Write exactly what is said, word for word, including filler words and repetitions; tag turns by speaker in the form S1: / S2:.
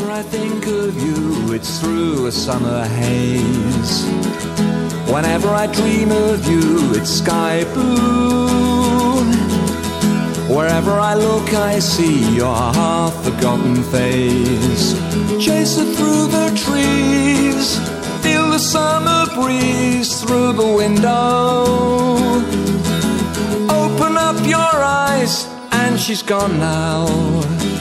S1: Whenever I think of you, it's through a summer haze. Whenever I dream of you, it's sky blue. Wherever I look, I see your half-forgotten face. Chase it through the trees, feel the summer breeze through the window. Open up your eyes, and she's gone now.